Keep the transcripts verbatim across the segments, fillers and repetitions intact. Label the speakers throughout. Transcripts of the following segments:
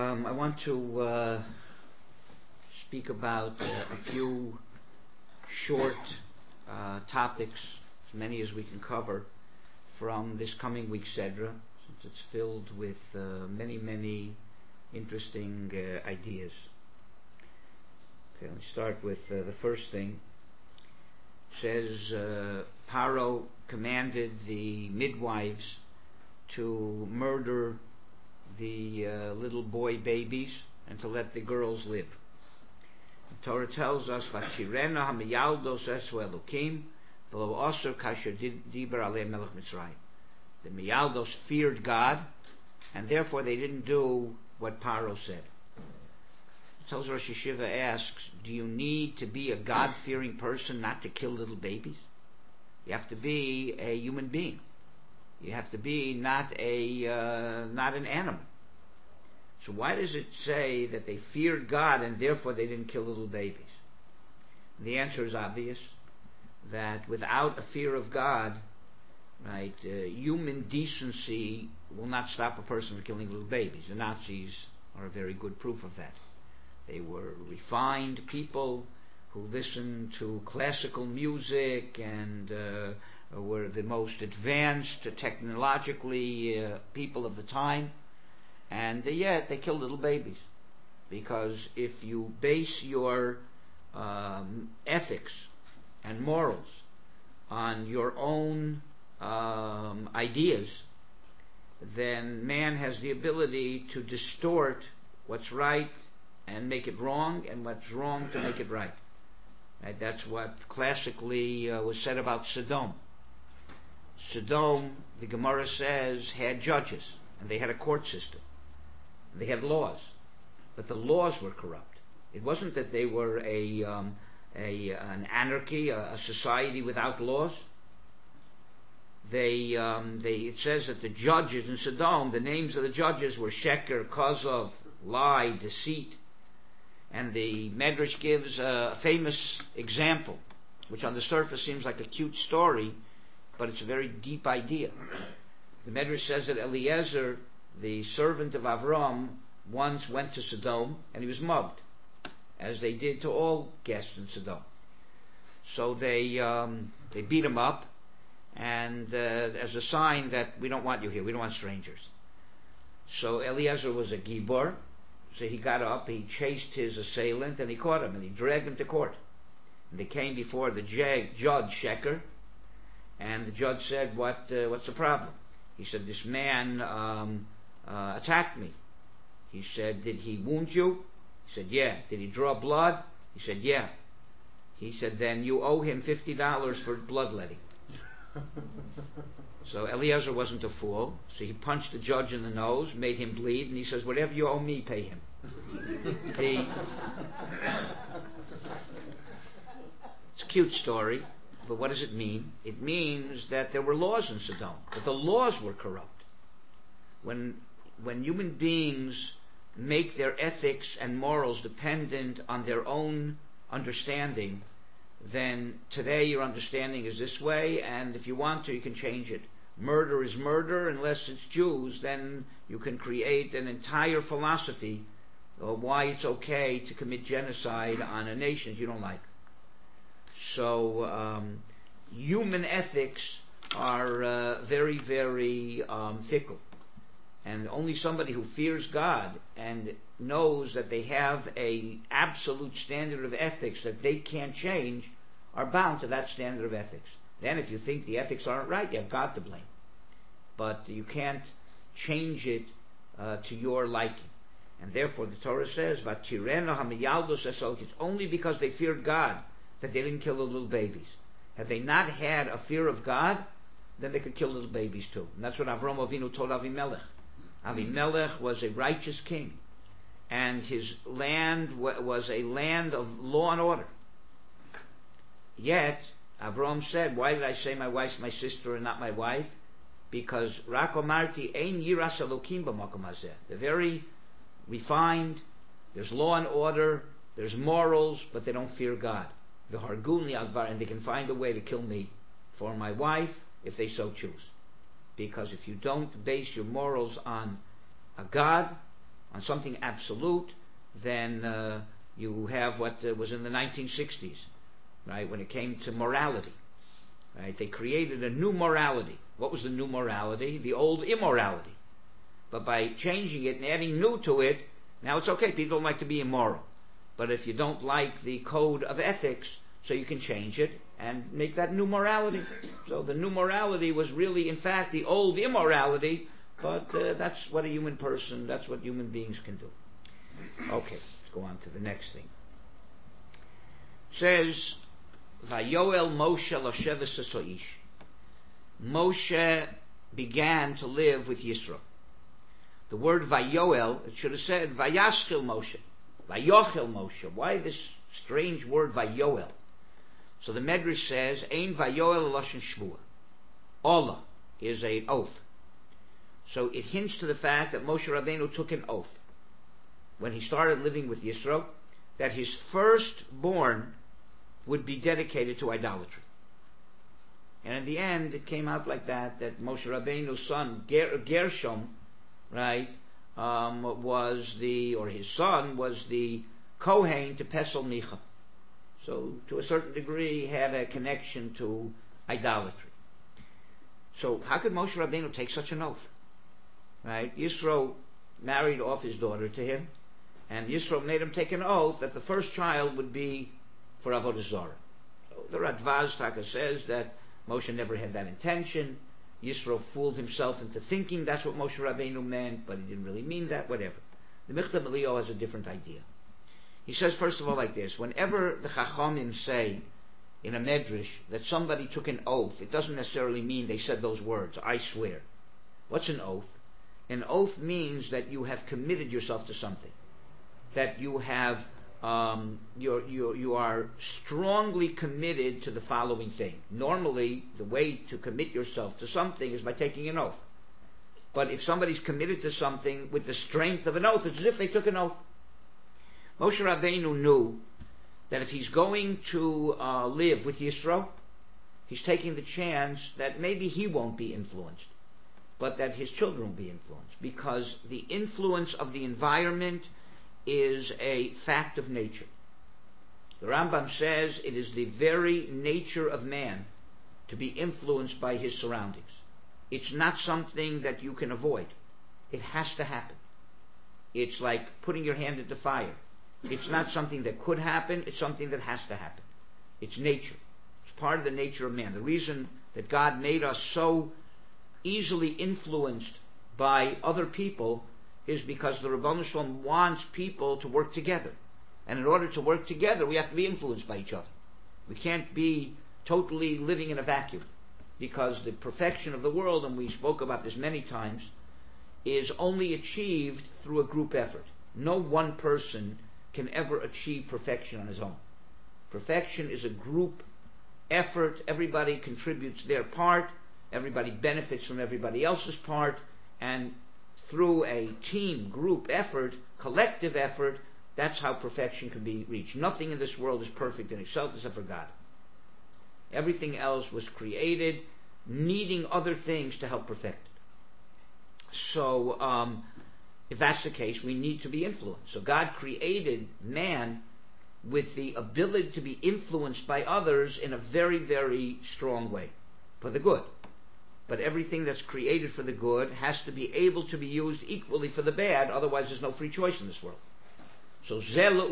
Speaker 1: Um, I want to uh, speak about uh, a few short uh, topics, as many as we can cover, from this coming week's Sedra, since it's filled with uh, many, many interesting uh, ideas. Okay, let's start with uh, the first thing. It says uh, Paro commanded the midwives to murder the uh, little boy babies and to let the girls live. The Torah tells us, "Vashirena hamiyaldos esu Elokim, v'lo aser kasher diber alei melech Mitzrayim." The miyaldos feared God, and therefore they didn't do what Paro said. It tells Rosh Yeshiva asks, do you need to be a God-fearing person not to kill little babies? You have to be a human being. You have to be not a uh, not an animal. So why does it say that they feared God and therefore they didn't kill little babies? And the answer is obvious, that without a fear of God, right, uh, human decency will not stop a person from killing little babies. The Nazis are a very good proof of that. They were refined people who listened to classical music and uh, were the most advanced uh, technologically uh, people of the time, and uh, yet they killed little babies, because if you base your um, ethics and morals on your own um, ideas, then man has the ability to distort what's right and make it wrong, and what's wrong to make it right. Right? That's what classically uh, was said about Sodom. Sodom, the Gemara says, had judges, and they had a court system. They had laws, but the laws were corrupt. It wasn't that they were a, um, a an anarchy, a, a society without laws. They, um, they, it says that the judges in Sodom, the names of the judges were Sheker, Kozov, lie, deceit. And the Medrash gives a famous example, which on the surface seems like a cute story, but it's a very deep idea. The Medrash says that Eliezer, the servant of Avram, once went to Sodom and he was mugged, as they did to all guests in Sodom. So they um, they beat him up, and uh, as a sign that we don't want you here, we don't want strangers. So Eliezer was a gibor, so he got up, he chased his assailant, and he caught him, and he dragged him to court. And they came before the jag, judge, Sheker, and the judge said, what, uh, what's the problem? He said, this man um, uh, attacked me. He said, did he wound you? He said, yeah. Did he draw blood? He said, yeah. He said, then you owe him fifty dollars for bloodletting. So Eliezer wasn't a fool, so he punched the judge in the nose, made him bleed, and he says, whatever you owe me, pay him. the, it's a cute story, but what does it mean? It means that there were laws in Sodom, but the laws were corrupt. When, when human beings make their ethics and morals dependent on their own understanding, then today your understanding is this way, and if you want to, you can change it. Murder is murder. Unless it's Jews, then you can create an entire philosophy of why it's okay to commit genocide on a nation you don't like. So um, human ethics are uh, very, very um, fickle, and only somebody who fears God and knows that they have a absolute standard of ethics that they can't change are bound to that standard of ethics. Then if you think the ethics aren't right, you have God to blame. But you can't change it uh, to your liking. And therefore the Torah says, "Vatirena hamiyaldos esol." It's only because they feared God that they didn't kill the little babies. Had they not had a fear of God, then they could kill little babies too. And that's what Avram Avinu told Avimelech. Avimelech was a righteous king, and his land w- was a land of law and order. Yet Avram said, why did I say my wife's my sister and not my wife? Because Rak Omarti ein yiras Elokim b'makom hazeh. They're very refined, there's law and order, there's morals, but they don't fear God. V'harguni advar, and they can find a way to kill me for my wife if they so choose. Because if you don't base your morals on a God, on something absolute, then uh, you have what uh, was in the nineteen sixties, right, when it came to morality. Right? They created a new morality. What was the new morality? The old immorality. But by changing it and adding new to it, now it's okay. People don't like to be immoral. But if you don't like the code of ethics, so you can change it and make that new morality. So the new morality was really, in fact, the old immorality, but uh, that's what a human person, that's what human beings can do. Okay, let's go on to the next thing. It says, Vayoel Moshe Lasheves Soish. Moshe began to live with Yisro. The word Vayoel, it should have said Vayaschil Moshe, Vayochel Moshe. Why this strange word Vayoel? So the Medrash says, Ein Vayoel Lashon Shvua. Allah is an oath. So it hints to the fact that Moshe Rabbeinu took an oath when he started living with Yisro, that his firstborn would be dedicated to idolatry. And in the end, it came out like that, that Moshe Rabbeinu's son, Ger- Gershom, right, um, was the, or his son, was the Kohen to Pesel Micha. So, to a certain degree, he had a connection to idolatry. So, how could Moshe Rabbeinu take such an oath? Right? Yisro married off his daughter to him, and Yisro made him take an oath that the first child would be for Avodah Zarah. So the Radvaz Taka says that Moshe never had that intention. Yisro fooled himself into thinking that's what Moshe Rabbeinu meant, but he didn't really mean that, whatever. The Michtav Eliyahu has a different idea. He says, first of all, like this: whenever the Chachamim say in a Medrash that somebody took an oath, it doesn't necessarily mean they said those words, I swear. What's an oath? An oath means that you have committed yourself to something, that you have um, you're, you're, you are strongly committed to the following thing. Normally, the way to commit yourself to something is by taking an oath. But if somebody's committed to something with the strength of an oath, it's as if they took an oath. Moshe Rabbeinu knew that if he's going to uh, live with Yisro, he's taking the chance that maybe he won't be influenced, but that his children will be influenced, because the influence of the environment is a fact of nature. The Rambam says it is the very nature of man to be influenced by his surroundings. It's not something that you can avoid. It has to happen. It's like putting your hand into fire. It's not something that could happen, it's something that has to happen. It's nature. It's part of the nature of man. The reason that God made us so easily influenced by other people is because the Rebbeinu Shalom wants people to work together. And in order to work together, we have to be influenced by each other. We can't be totally living in a vacuum, because the perfection of the world, and we spoke about this many times, is only achieved through a group effort. No one person can ever achieve perfection on his own. Perfection is a group effort. Everybody contributes their part. Everybody benefits from everybody else's part. And through a team, group effort, collective effort, that's how perfection can be reached. Nothing in this world is perfect in itself except for God. Everything else was created needing other things to help perfect it. So, um, if that's the case, we need to be influenced. So God created man with the ability to be influenced by others in a very, very strong way, for the good. But everything that's created for the good has to be able to be used equally for the bad, otherwise there's no free choice in this world. So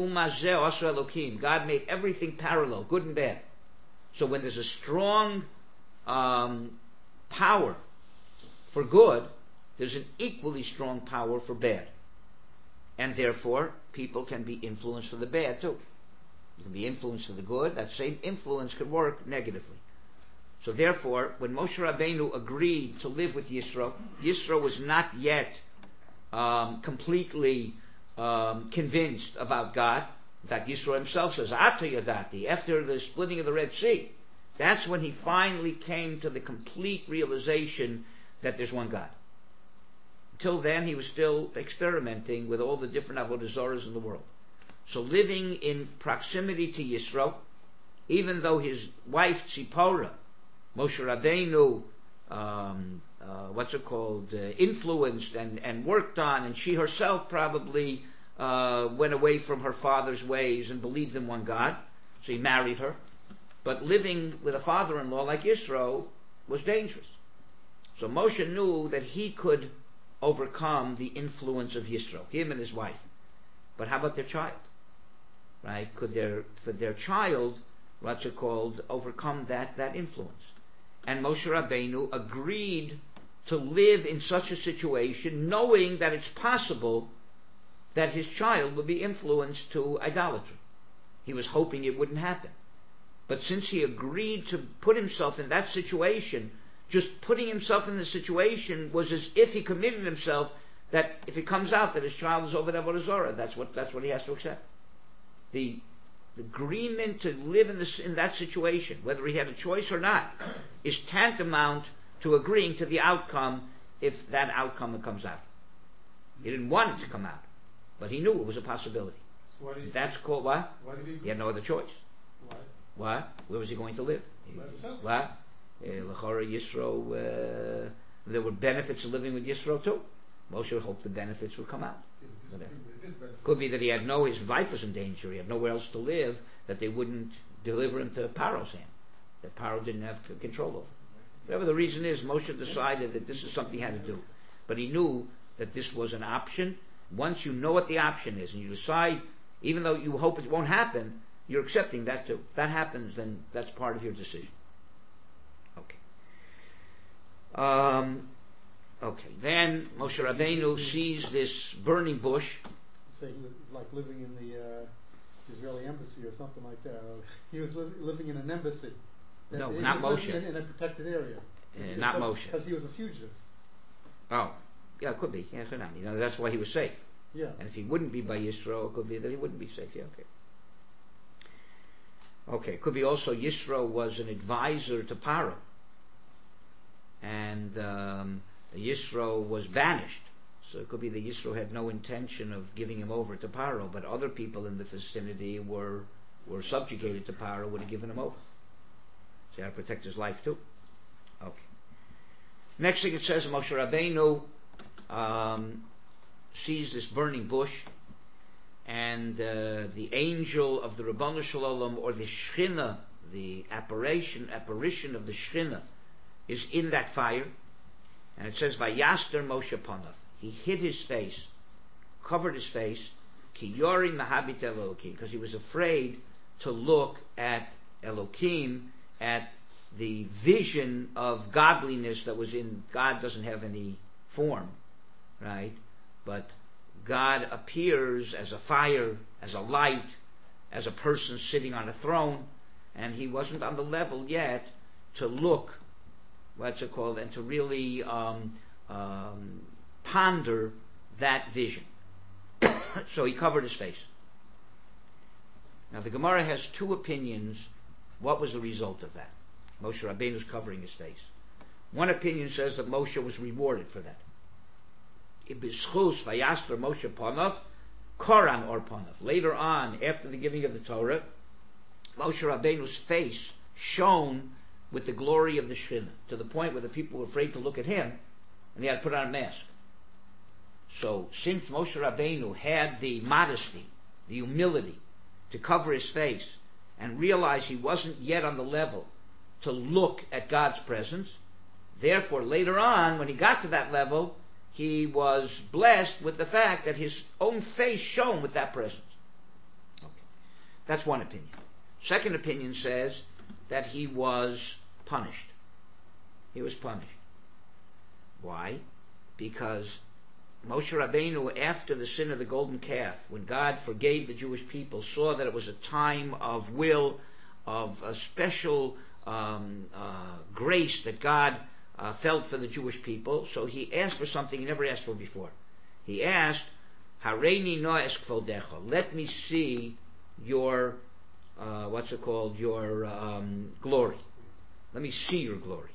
Speaker 1: God made everything parallel, good and bad. So when there's a strong um, power for good, there's an equally strong power for bad. And therefore, people can be influenced for the bad too. You can be influenced for the good. That same influence could work negatively. So therefore, when Moshe Rabbeinu agreed to live with Yisro, Yisro was not yet um, completely um, convinced about God. In fact, Yisro himself says, Ata Yadati, after the splitting of the Red Sea, that's when he finally came to the complete realization that there's one God. Until then, he was still experimenting with all the different avodah zarahs in the world. So living in proximity to Yisro, even though his wife Tzipora, Moshe Rabbeinu um, uh, uh, what's it called, uh, influenced and, and worked on, and she herself probably uh, went away from her father's ways and believed in one God, so he married her. But living with a father-in-law like Yisro was dangerous. So Moshe knew that he could overcome the influence of Yisro, him and his wife. But how about their child? Right? Could their could their child, what's it called, overcome that, that influence? And Moshe Rabbeinu agreed to live in such a situation, knowing that it's possible that his child would be influenced to idolatry. He was hoping it wouldn't happen. But since he agreed to put himself in that situation, just putting himself in the situation was as if he committed himself that if it comes out that his child is over the Avodah Zarah, that's what that's what he has to accept. The, the agreement to live in this in that situation, whether he had a choice or not, is tantamount to agreeing to the outcome if that outcome comes out. He didn't want it to come out, but he knew it was a possibility.
Speaker 2: So why did he
Speaker 1: That's called what?
Speaker 2: Why did he?
Speaker 1: He had no other choice.
Speaker 2: Why?
Speaker 1: What? Where was he going to live? He, what? L'chora Yisro. Uh, there were benefits of living with Yisro too. Moshe hoped the benefits would come out. Could be that he had no, his life was in danger. He had nowhere else to live. That they wouldn't deliver him to Paro's hand. That Paro didn't have control over. Whatever the reason is, Moshe decided that this is something he had to do. But he knew that this was an option. Once you know what the option is, and you decide, even though you hope it won't happen, you're accepting that too. If that happens, then that's part of your decision. Okay. Um, okay. Then Moshe Rabbeinu sees this burning bush.
Speaker 2: Say he was like living in the uh, Israeli embassy or something like that. Or he was li- living in an embassy.
Speaker 1: No,
Speaker 2: he
Speaker 1: not
Speaker 2: was
Speaker 1: Moshe.
Speaker 2: living in, in a protected area.
Speaker 1: Uh, not Moshe.
Speaker 2: Because he was a fugitive.
Speaker 1: Oh, yeah, it could be. Yes or no. You know, that's why he was safe.
Speaker 2: Yeah.
Speaker 1: And if he wouldn't be by Yisro, it could be that he wouldn't be safe. Yeah, okay. Okay, it could be also Yisro was an advisor to Paro. And um, Yisro was banished. So it could be that Yisro had no intention of giving him over to Paro, but other people in the vicinity were were subjugated to Paro, would have given him over. So he had to protect his life too. Okay. Next thing it says, Moshe Rabbeinu um, sees this burning bush, and uh, the angel of the Rabbanu Shalom, or the Shechina, the apparition, apparition of the Shechina, is in that fire. And it says, Vayaster Moshe Panav. He hid his face, covered his face, Ki Yori Mahabit Elokim, because he was afraid to look at Elokim, at the vision of godliness that was in. God doesn't have any form, right? But God appears as a fire, as a light, as a person sitting on a throne, and he wasn't on the level yet to look, what's it called, and to really um, um, ponder that vision. So he covered his face. Now the Gemara has two opinions. What was the result of that? Moshe Rabbeinu was covering his face. One opinion says that Moshe was rewarded for that. Ibishchus vayasper Moshe Panav, Koran or Panav. Later on, after the giving of the Torah, Moshe Rabbeinu's face shone with the glory of the Shekhinah, to the point where the people were afraid to look at him, and he had to put on a mask. So, since Moshe Rabbeinu had the modesty, the humility, to cover his face, and realize he wasn't yet on the level to look at God's presence, therefore later on, when he got to that level, he was blessed with the fact that his own face shone with that presence. Okay. That's one opinion. Second opinion says that he was punished. He was punished. Why? Because Moshe Rabbeinu, after the sin of the golden calf, when God forgave the Jewish people, saw that it was a time of will, of a special um, uh, grace that God uh, felt for the Jewish people. So he asked for something he never asked for before. He asked, Hareini noes kvodecha, let me see your, uh, what's it called, your um, glory. Let me see your glory.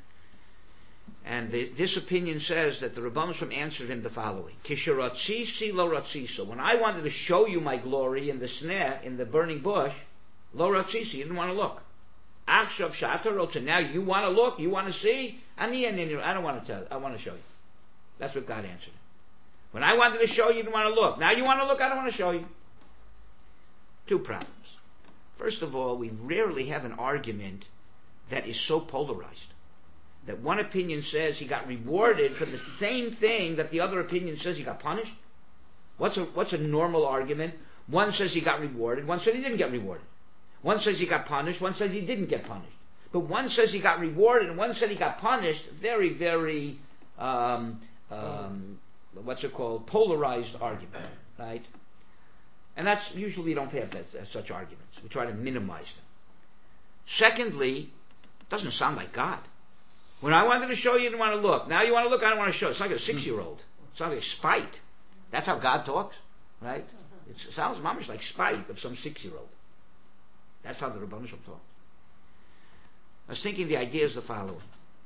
Speaker 1: And the, this opinion says that the Rabbanim Shalom answered him the following: Kisharatzisi lo ratzisa. When I wanted to show you my glory in the sneh, in the burning bush, lo ratzisi, you didn't want to look. Achshav Shatarot. Now you want to look, you want to see? Ani Aninu. I don't want to tell. I want to show you. That's what God answered. When I wanted to show you, you didn't want to look. Now you want to look. I don't want to show you. Two problems. First of all, we rarely have an argument that is so polarized that one opinion says he got rewarded for the same thing that the other opinion says he got punished. What's a what's a normal argument? One says he got rewarded, one said he didn't get rewarded. One says he got punished, one says he didn't get punished. But one says he got rewarded and one said he got punished. Very, very, um, um, what's it called? Polarized argument, right? And that's usually we don't have that, such arguments. We try to minimize them. Secondly, it doesn't sound like God. When I wanted to show you, you didn't want to look. Now you want to look, I don't want to show. It's like a six-year-old. It's like spite. That's how God talks, right? It sounds mamish like spite of some six-year-old. That's how the Rebbeinu Shalom talks. I was thinking the idea is the following.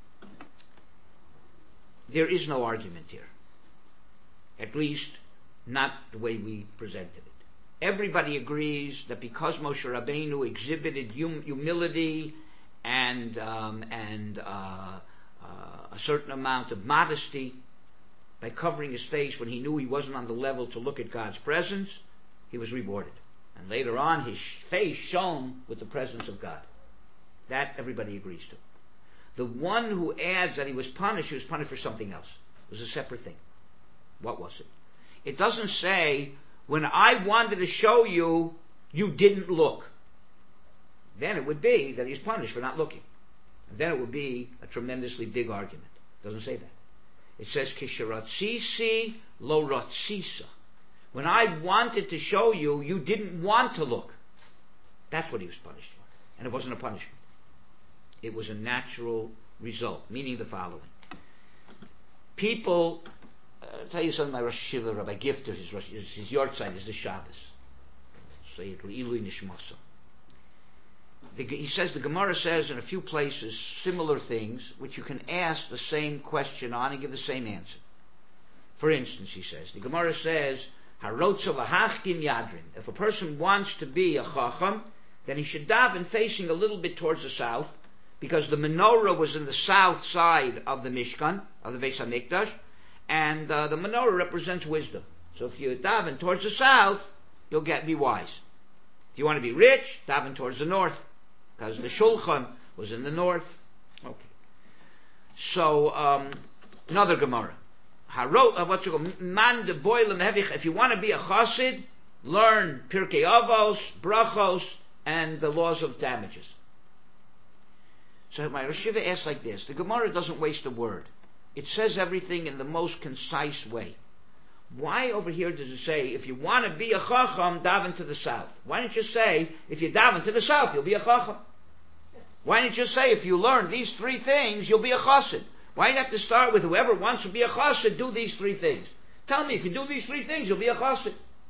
Speaker 1: There is no argument here. At least, not the way we presented it. Everybody agrees that because Moshe Rabbeinu exhibited hum- humility and um, and uh, uh, a certain amount of modesty by covering his face when he knew he wasn't on the level to look at God's presence, he was rewarded. And later on, his face shone with the presence of God. That everybody agrees to. The one who adds that he was punished, he was punished for something else. It was a separate thing. What was it? It doesn't say, when I wanted to show you, you didn't look. Then it would be that he's punished for not looking. And then it would be a tremendously big argument. It doesn't say that. It says, Kisharatzisi lo ratzisa. When I wanted to show you, you didn't want to look. That's what he was punished for. And it wasn't a punishment. It was a natural result, meaning the following. People, uh, I'll tell you something, my Rosh Hashiva, Rabbi Gifter, his, his, his yortzeit is the Shabbos. Say it, L'ilui Nishmasa. He says, the Gemara says in a few places similar things which you can ask the same question on and give the same answer. For instance, he says, the Gemara says, Harotza v'hachkim yadrin. If a person wants to be a chacham, then he should daven facing a little bit towards the south, because the menorah was in the south side of the Mishkan, of the Beis HaMikdash, and uh, the menorah represents wisdom. So if you daven towards the south, you'll get be wise. If you want to be rich, daven towards the north, because the Shulchan was in the north. Okay. So, um, another Gemara. Harot, uh, what's it called? Man de boilem hevich. If you want to be a chassid, learn Pirkei Avos, Brachos, and the laws of damages. So my Rosh Hashiva asks like this. The Gemara doesn't waste a word. It says everything in the most concise way. Why over here does it say, if you want to be a chacham, daven to the south? Why don't you say, if you daven to the south, you'll be a chacham? Why don't you say, if you learn these three things, you'll be a chassid? Why do you have to start with whoever wants to be a chassid, do these three things? Tell me, if you do these three things, you'll be a chassid.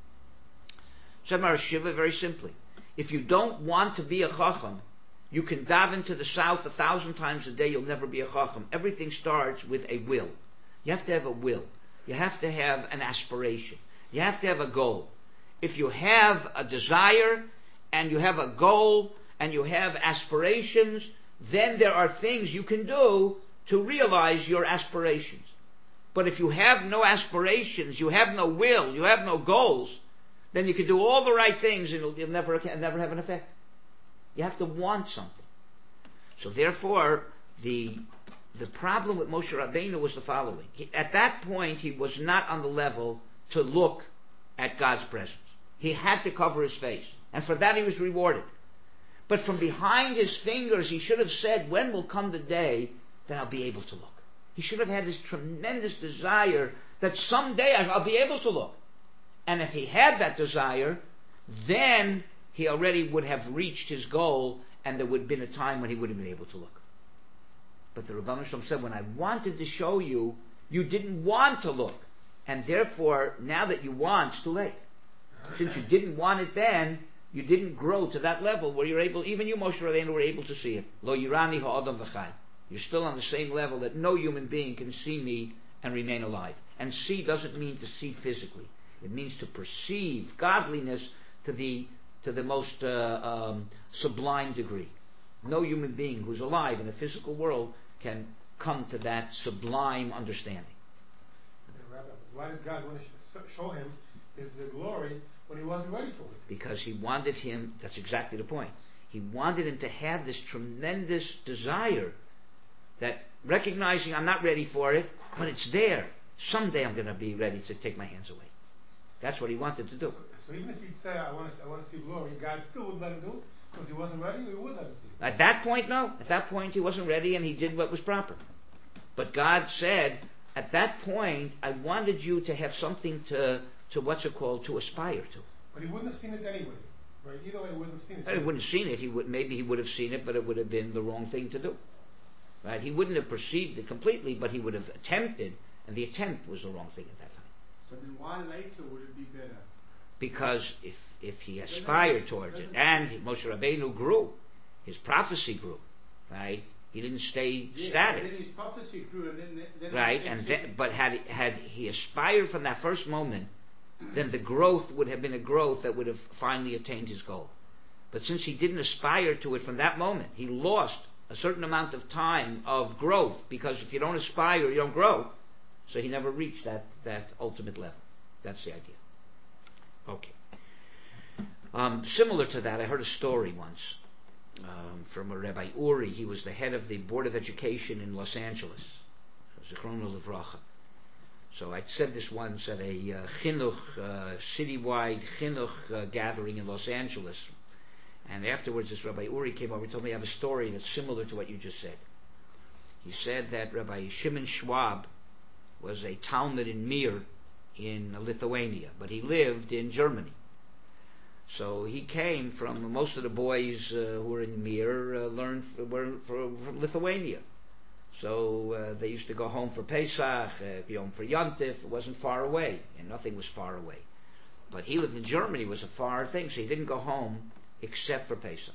Speaker 1: Said my Rosh Hashiva very simply. If you don't want to be a chacham, you can daven to the south a thousand times a day, you'll never be a chacham. Everything starts with a will. You have to have a will. You have to have an aspiration. You have to have a goal. If you have a desire, and you have a goal, and you have aspirations, then there are things you can do to realize your aspirations. But if you have no aspirations, you have no will, you have no goals, then you can do all the right things and it'll, it'll never, never have an effect. You have to want something. So therefore, the the problem with Moshe Rabbeinu was the following. He, at that point, he was not on the level to look at God's presence. He had to cover his face. And for that he was rewarded. But from behind his fingers, he should have said, when will come the day that I'll be able to look? He should have had this tremendous desire that someday I'll be able to look. And if he had that desire, then he already would have reached his goal, and there would have been a time when he would have been able to look. But the Rebbeinu Shalom said, when I wanted to show you, you didn't want to look. And therefore, now that you want, it's too late. Since you didn't want it then, you didn't grow to that level where you're able, even you, Moshe Rabbeinu, were able to see it. Lo yirani ha'adam v'chai. You're still on the same level that no human being can see me and remain alive. And see doesn't mean to see physically. It means to perceive godliness to the to the most uh, um, sublime degree. No human being who's alive in the physical world can come to that sublime understanding.
Speaker 3: Yeah, Rabbi, why did God want to show him his glory when he wasn't ready for it?
Speaker 1: Because he wanted him, that's exactly the point. He wanted him to have this tremendous desire that recognizing I'm not ready for it, but it's there. Someday I'm going to be ready to take my hands away. That's what he wanted to do.
Speaker 3: So, so even if he'd say, I want to, I want to see glory, God still would let him do it because he wasn't ready, or he would let him see it?
Speaker 1: At that point, no. At that point, he wasn't ready and he did what was proper. But God said, at that point, I wanted you to have something to, to what's it called, to aspire to.
Speaker 3: But he wouldn't have seen it anyway. Right? Either way, he wouldn't have seen it.
Speaker 1: He wouldn't have seen it. He would, maybe he would have seen it, but it would have been the wrong thing to do. Right? He wouldn't have perceived it completely, but he would have attempted, and the attempt was the wrong thing at that time.
Speaker 4: So then why later would it be better?
Speaker 1: Because if, if he aspired towards it, and Moshe Rabbeinu grew, his prophecy grew, right? He didn't stay
Speaker 4: yes,
Speaker 1: static.
Speaker 4: Then his prophecy grew, and then, then
Speaker 1: right, and then, but had had he aspired from that first moment, then the growth would have been a growth that would have finally attained his goal. But since he didn't aspire to it from that moment, he lost a certain amount of time of growth, because if you don't aspire, you don't grow. So he never reached that, that ultimate level. That's the idea. Okay. Um, similar to that, I heard a story once um, from a Rabbi Uri. He was the head of the Board of Education in Los Angeles. Zichrono Livracha. So I said this once at a uh, chinuch, uh, citywide chinuch uh, gathering in Los Angeles. And afterwards, this Rabbi Uri came over and told me I have a story that's similar to what you just said. He said that Rabbi Shimon Schwab was a Talmud in Mir in Lithuania, but he lived in Germany. So he came from, most of the boys uh, who were in Mir uh, learned were from Lithuania. So uh, they used to go home for Pesach, uh, Yom for Yontif. It wasn't far away, and nothing was far away. But he lived in Germany, it was a far thing, so he didn't go home except for Pesach.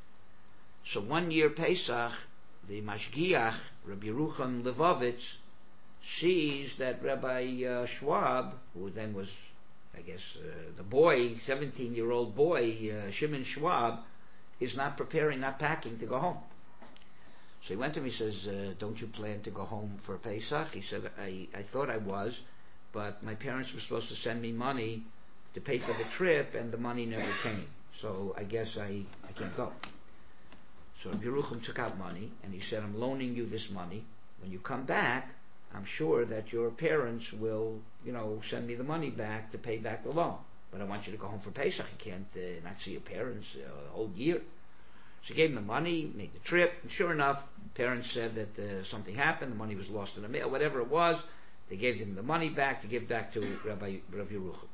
Speaker 1: So one year Pesach, the Mashgiach, Rabbi Yerucham Levovitz, sees that Rabbi uh, Schwab, who then was, I guess, uh, the boy, seventeen-year-old boy, uh, Shimon Schwab, is not preparing, not packing to go home. So he went to him, he says, uh, don't you plan to go home for Pesach? He said, I, I thought I was, but my parents were supposed to send me money to pay for the trip, and the money never came. So I guess I, I can't go. So Yerucham took out money, and he said, I'm loaning you this money. When you come back, I'm sure that your parents will, you know, send me the money back to pay back the loan. But I want you to go home for Pesach. You can't uh, not see your parents uh, a whole year. So he gave him the money, made the trip, and sure enough, parents said that uh, something happened, the money was lost in the mail, whatever it was. They gave him the money back to give back to Rabbi Rav Yerucham.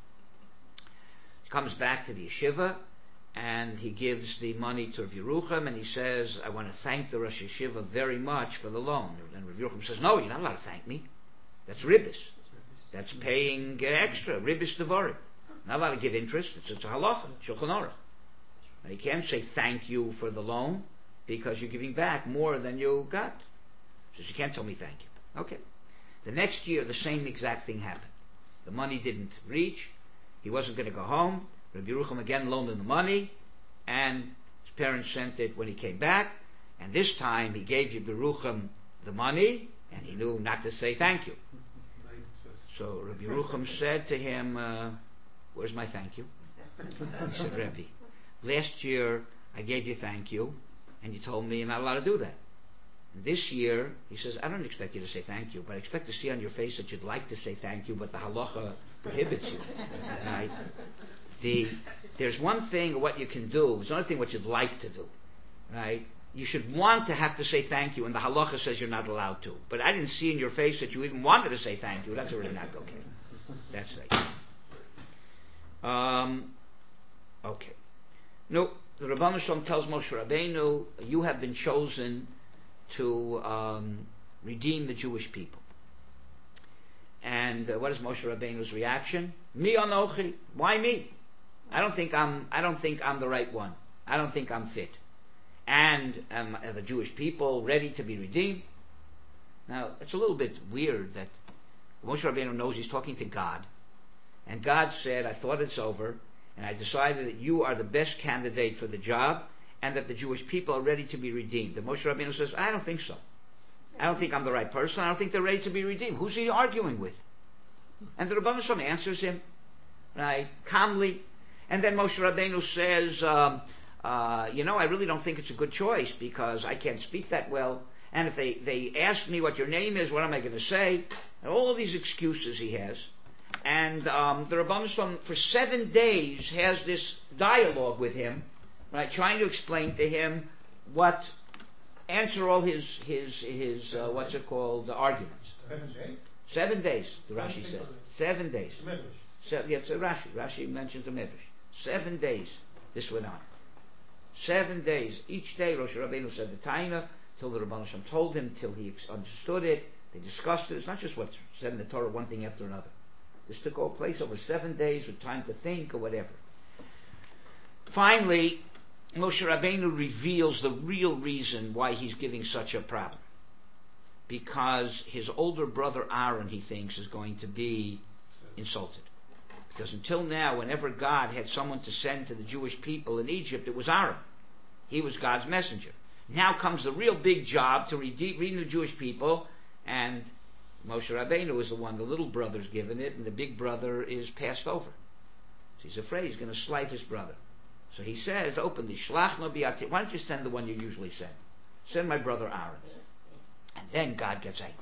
Speaker 1: He comes back to the yeshiva, and he gives the money to Rav Yerucham, and he says, I want to thank the Rosh Yeshiva very much for the loan. And Rav Yerucham says, no, you're not allowed to thank me. That's ribbis. That's paying uh, extra, ribbis devarim. Not allowed to give interest. It's, it's a halacha, Shulchan Aruch. Now, you can't say thank you for the loan because you're giving back more than you got. So you can't tell me thank you. Okay. The next year, the same exact thing happened. The money didn't reach. He wasn't going to go home. Rabbi Yerucham again loaned him the money, and his parents sent it when he came back. And this time, he gave Rabbi Yerucham the money, and he knew not to say thank you. So Rabbi Yerucham said to him, uh, where's my thank you? He said, Rebbe, last year I gave you thank you, and you told me you're not allowed to do that. And this year, he says, I don't expect you to say thank you, but I expect to see on your face that you'd like to say thank you, but the halacha prohibits you. Right? The, there's one thing what you can do, there's another thing what you'd like to do. Right? You should want to have to say thank you, and the halacha says you're not allowed to. But I didn't see in your face that you even wanted to say thank you. That's already not okay. That's right. Um, okay. No, the Rebbeinu Shalom tells Moshe Rabbeinu, you have been chosen to um, redeem the Jewish people. And uh, what is Moshe Rabbeinu's reaction? Mi anochi. Why me? I don't think I'm. I don't think I'm the right one. I don't think I'm fit. And um, are the Jewish people ready to be redeemed? Now it's a little bit weird that Moshe Rabbeinu knows he's talking to God, and God said, "I thought it's over, and I decided that you are the best candidate for the job, and that the Jewish people are ready to be redeemed. And Moshe Rabbeinu says, I don't think so. I don't think I'm the right person. I don't think they're ready to be redeemed. Who's he arguing with? And the Rebbeinu Shalom answers him, right, calmly. And then Moshe Rabbeinu says, um, uh, you know, I really don't think it's a good choice because I can't speak that well. And if they, they ask me what your name is, what am I going to say? And all of these excuses he has. And um, the Rebbeinu Shalom, for seven days, has this dialogue with him, right, trying to explain to him what, answer all his, his, his uh, what's it called, the arguments.
Speaker 3: Seven days?
Speaker 1: Seven days, the Rashi
Speaker 3: Seven
Speaker 1: says.
Speaker 3: days.
Speaker 1: Seven days.
Speaker 3: Medrash.
Speaker 1: Se- yeah, it's a Rashi. Rashi mentions the Medrash. Seven days this went on. Seven days. Each day, Rosh Rabbeinu said the Taina, till the Rebbeinu Shalom told him, till he ex- understood it. They discussed it. It's not just what's said in the Torah, one thing after another. This took all place over seven days with time to think or whatever. Finally, Moshe Rabbeinu reveals the real reason why he's giving such a problem. Because his older brother Aaron, he thinks, is going to be insulted. Because until now, whenever God had someone to send to the Jewish people in Egypt, it was Aaron. He was God's messenger. Now comes the real big job to redeem, redeem the Jewish people, and Moshe Rabbeinu is the one, the little brother's given it, and the big brother is passed over. So he's afraid he's going to slight his brother. So he says openly, Shlach no bi'ati, why don't you send the one you usually send? Send my brother Aaron. And then God gets angry.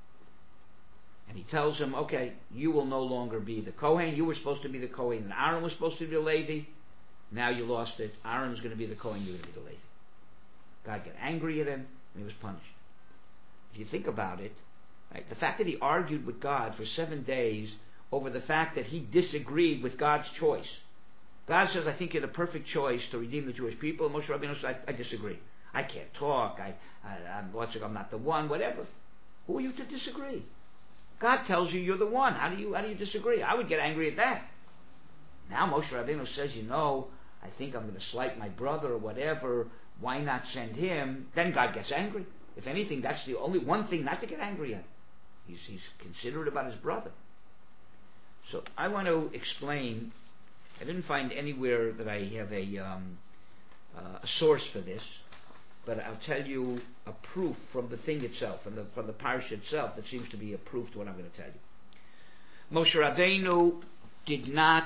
Speaker 1: And he tells him, okay, you will no longer be the Kohen. You were supposed to be the Kohen, and Aaron was supposed to be the Levi. Now you lost it. Aaron's going to be the Kohen, you're going to be the Levi. God got angry at him, and he was punished. If you think about it, right, the fact that he argued with God for seven days over the fact that he disagreed with God's choice. God says, I think you're the perfect choice to redeem the Jewish people. And Moshe Rabbeinu says, I, I disagree. I can't talk. I, I, I'm, what's it, I'm not the one, whatever. Who are you to disagree? God tells you you're the one. How do you how do you disagree? I would get angry at that. Now Moshe Rabbeinu says, you know, I think I'm going to slight my brother or whatever. Why not send him? Then God gets angry. If anything, that's the only one thing not to get angry at. He's, he's considerate about his brother. So I want to explain. I didn't find anywhere that I have a, um, uh, a source for this, but I'll tell you a proof from the thing itself, from the, from the parsha itself, that seems to be a proof to what I'm going to tell you. Moshe Rabbeinu did not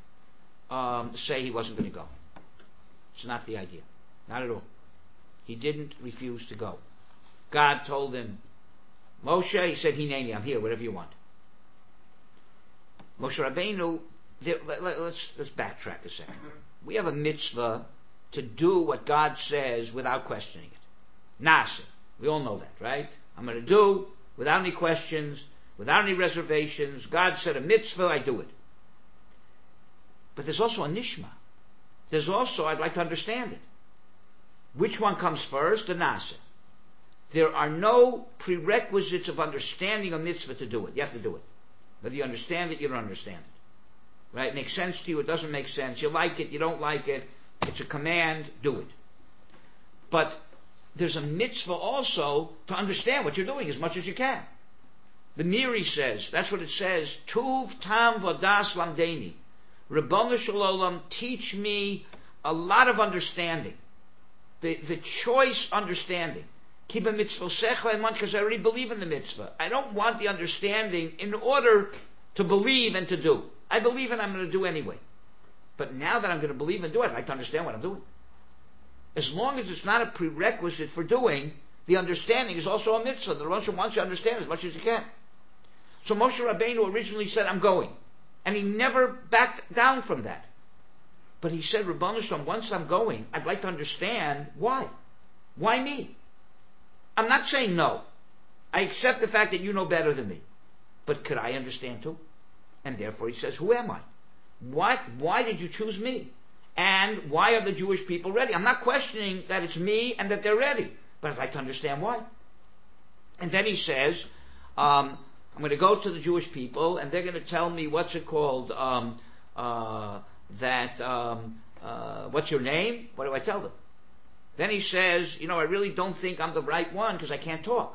Speaker 1: um, say he wasn't going to go. It's not the idea. Not at all. He didn't refuse to go. God told him, Moshe, he said, Hineni, I'm here, whatever you want. Moshe Rabbeinu, there, let, let's, let's backtrack a second. We have a mitzvah to do what God says without questioning it. Nasa. We all know that, right? I'm going to do without any questions, without any reservations. God said a mitzvah, I do it. But there's also a nishma. There's also, I'd like to understand it. Which one comes first? The nasa. There are no prerequisites of understanding a mitzvah to do it. You have to do it. Whether you understand it, you don't understand it. Right? It makes sense to you, it doesn't make sense. You like it, you don't like it. It's a command, do it. But there's a mitzvah also to understand what you're doing as much as you can. The Miri says, that's what it says, Tuv tam vodas lamdeni. Ribono shel olam, teach me a lot of understanding. The, the choice understanding. Kiba mitzvah secha and because I already believe in the mitzvah. I don't want the understanding in order to believe and to do. I believe and I'm going to do anyway. But now that I'm going to believe and do it, I'd like to understand what I'm doing. As long as it's not a prerequisite for doing, the understanding is also a mitzvah. The Rosh wants you to understand as much as you can. So Moshe Rabbeinu originally said, I'm going. And he never backed down from that. But he said, Ribono shel olam, once I'm going, I'd like to understand why. Why me? I'm not saying no. I accept the fact that you know better than me. But could I understand too? And therefore he says, who am I? Why, why did you choose me? And why are the Jewish people ready? I'm not questioning that it's me and that they're ready. But I'd like to understand why. And then he says, um, I'm going to go to the Jewish people and they're going to tell me, what's it called, um, uh, that, um, uh, what's your name? What do I tell them? Then he says, you know, I really don't think I'm the right one because I can't talk.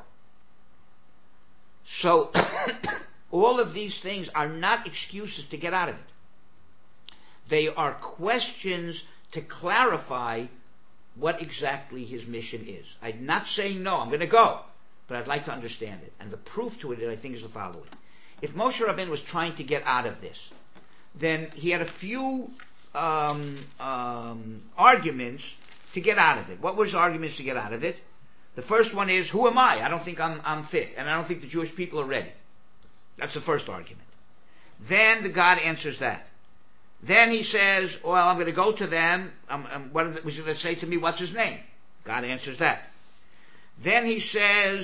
Speaker 1: So, all of these things are not excuses to get out of it. They are questions to clarify what exactly his mission is. I'm not saying no, I'm going to go, but I'd like to understand it. And the proof to it, I think, is the following. If Moshe Rabbeinu was trying to get out of this, then he had a few um, um, arguments to get out of it. What was arguments to get out of it? The first one is, who am I? I don't think I'm, I'm fit, and I don't think the Jewish people are ready. That's the first argument. Then the God answers that. Then he says, well, I'm going to go to them. Um, um, what was he going to say to me? What's his name? God answers that. Then he says,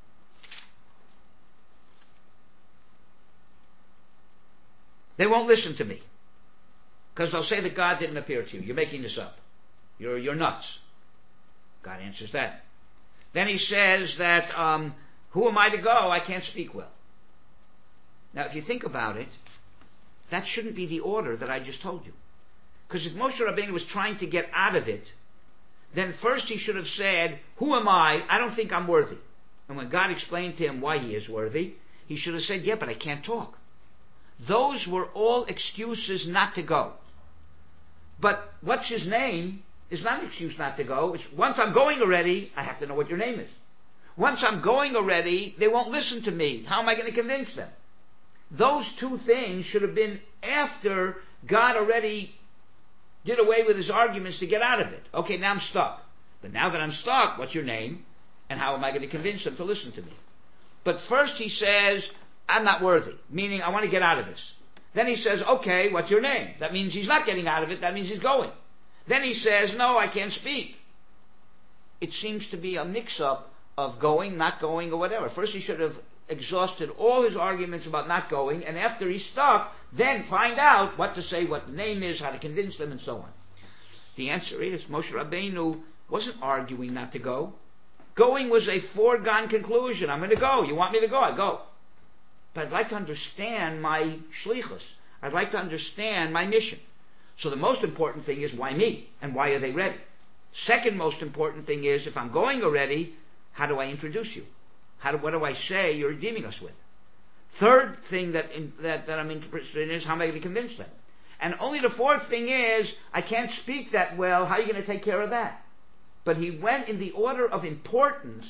Speaker 1: they won't listen to me. Because they'll say that God didn't appear to you. You're making this up. You're, you're nuts. God answers that. Then he says that, um, who am I to go? I can't speak well. Now, if you think about it, that shouldn't be the order that I just told you. Because if Moshe Rabbeinu was trying to get out of it, then first he should have said, who am I? I don't think I'm worthy. And when God explained to him why he is worthy, he should have said, yeah, but I can't talk. Those were all excuses not to go. But what's his name is not an excuse not to go. It's, once I'm going already, I have to know what your name is. Once I'm going already, they won't listen to me. How am I going to convince them? Those two things should have been after God already did away with his arguments to get out of it. Okay, now I'm stuck. But now that I'm stuck, what's your name? And how am I going to convince them to listen to me? But first he says, I'm not worthy, meaning I want to get out of this. Then he says, okay, what's your name? That means he's not getting out of it, that means he's going. Then he says, no, I can't speak. It seems to be a mix-up of going, not going, or whatever. First he should have exhausted all his arguments about not going, and after he's stuck, then find out what to say, what the name is, how to convince them, and so on. The answer is, Moshe Rabbeinu wasn't arguing not to go. Going was a foregone conclusion. I'm going to go. You want me to go? I go. But I'd like to understand my shlichus. I'd like to understand my mission. So the most important thing is, why me? And why are they ready? Second most important thing is, if I'm going already, how do I introduce you? How do, what do I say you're redeeming us with? Third thing that, in, that, that I'm interested in is, how am I going to convince them? And only the fourth thing is, I can't speak that well, how are you going to take care of that? But he went in the order of importance,